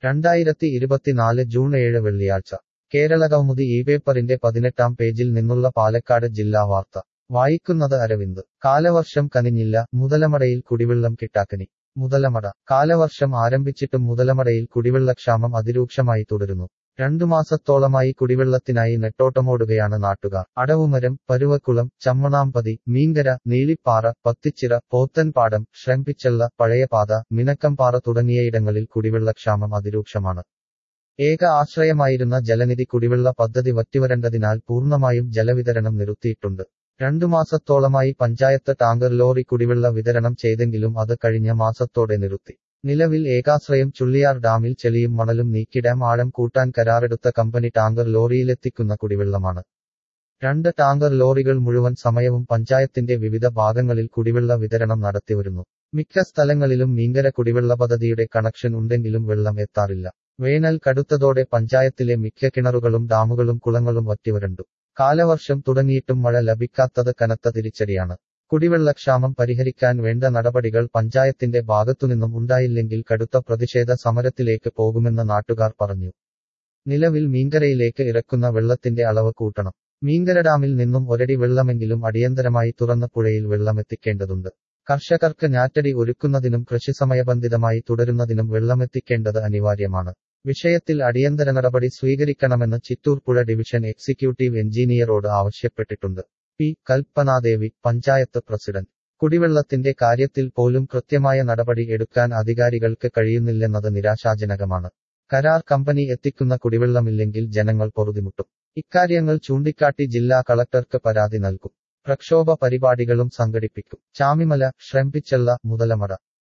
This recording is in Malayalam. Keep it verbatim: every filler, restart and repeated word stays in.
രണ്ടായിരത്തി ഇരുപത്തിനാല് ജൂൺ ഏഴ് വെള്ളിയാഴ്ച കേരളകൗമുദി ഈ പേപ്പറിന്റെ പതിനെട്ടാം പേജിൽ നിന്നുള്ള പാലക്കാട് ജില്ലാ വാർത്ത വായിക്കുന്നത് അരവിന്ദ്. കാലവർഷം കനിഞ്ഞില്ല, മുതലമടയിൽ കുടിവെള്ളം കിട്ടാക്കനി. മുതലമട. കാലവർഷം ആരംഭിച്ചിട്ടും മുതലമടയിൽ കുടിവെള്ളക്ഷാമം അതിരൂക്ഷമായി തുടരുന്നു. രണ്ടു മാസത്തോളമായി കുടിവെള്ളത്തിനായി നെട്ടോട്ടമോടുകയാണ് നാട്ടുകാർ. അടവുമരം, പരുവക്കുളം, ചമ്മണാമ്പതി, മീങ്കര, നീലിപ്പാറ, പത്തിച്ചിറ, പോത്തൻപാടം, ശ്രംപിച്ചള്ള, പഴയപാത, മിനക്കംപാറ തുടങ്ങിയയിടങ്ങളിൽ കുടിവെള്ളക്ഷാമം അതിരൂക്ഷമാണ്. ഏക ആശ്രയമായിരുന്ന ജലനിധി കുടിവെള്ള പദ്ധതി വറ്റിവരണ്ടതിനാൽ പൂർണ്ണമായും ജലവിതരണം നിർത്തിയിട്ടുണ്ട്. രണ്ടു മാസത്തോളമായി പഞ്ചായത്ത് ടാങ്കർ ലോറി കുടിവെള്ള വിതരണം ചെയ്തെങ്കിലും അത് കഴിഞ്ഞ മാസത്തോടെ നിർത്തി. നിലവിൽ ഏകാശ്രയം ചുള്ളിയാർ ഡാമിൽ ചെളിയും മണലും നീക്കി ഡാം ആഴം കൂട്ടാൻ കരാറെടുത്ത കമ്പനി ടാങ്കർ ലോറിയിലെത്തിക്കുന്ന കുടിവെള്ളമാണ്. രണ്ട് ടാങ്കർ ലോറികൾ മുഴുവൻ സമയവും പഞ്ചായത്തിന്റെ വിവിധ ഭാഗങ്ങളിൽ കുടിവെള്ള വിതരണം നടത്തിവരുന്നു. മിക്ക സ്ഥലങ്ങളിലും മീങ്കര കുടിവെള്ള പദ്ധതിയുടെ കണക്ഷൻ ഉണ്ടെങ്കിലും വെള്ളം എത്താറില്ല. വേനൽ കടുത്തതോടെ പഞ്ചായത്തിലെ മിക്ക കിണറുകളും ഡാമുകളും കുളങ്ങളും വറ്റിവരണ്ടു. കാലവർഷം തുടങ്ങിയിട്ടും മഴ ലഭിക്കാത്തത് കനത്ത തിരിച്ചടിയാണ്. കുടിവെള്ളക്ഷാമം പരിഹരിക്കാൻ വേണ്ട നടപടികൾ പഞ്ചായത്തിന്റെ ഭാഗത്തുനിന്നും ഉണ്ടായില്ലെങ്കിൽ കടുത്ത പ്രതിഷേധ സമരത്തിലേക്ക് പോകുമെന്ന് നാട്ടുകാർ പറഞ്ഞു. നിലവിൽ മീങ്കരയിലേക്ക് ഇറക്കുന്ന വെള്ളത്തിന്റെ അളവ് കൂട്ടണം. മീങ്കര ഡാമിൽ നിന്നും ഒരടി വെള്ളമെങ്കിലും അടിയന്തരമായി തുറന്ന പുഴയിൽ വെള്ളമെത്തിക്കേണ്ടതുണ്ട്. കർഷകർക്ക് ഞാറ്റടി ഒരുക്കുന്നതിനും കൃഷിസമയബന്ധിതമായി തുടരുന്നതിനും വെള്ളമെത്തിക്കേണ്ടത് അനിവാര്യമാണ്. വിഷയത്തിൽ അടിയന്തര നടപടി സ്വീകരിക്കണമെന്ന് ചിറ്റൂർ പുഴ ഡിവിഷൻ എക്സിക്യൂട്ടീവ് എഞ്ചിനീയറോട് ആവശ്യപ്പെട്ടിട്ടുണ്ട്. P Kalpanadevi, panchayat president. കുടിവെള്ളത്തിന്റെ കാര്യത്തിൽ പോലും കൃത്യമായ നടപടി എടുക്കാൻ അധികാരികൾക്ക് കഴിയുന്നില്ലെന്നത് നിരാശാജനകമാണ്. കരാർ കമ്പനി എത്തിക്കുന്ന കുടിവെള്ളമില്ലെങ്കിൽ ജനങ്ങൾ പൊറുതിമുട്ടും. ഇക്കാര്യങ്ങൾ ചൂണ്ടിക്കാട്ടി ജില്ലാ കളക്ടർക്ക് പരാതി നൽകും. പ്രക്ഷോഭ പരിപാടികളും സംഘടിപ്പിക്കും. ചാമിമല, ശ്രംപിച്ചള്ള, മുതലമട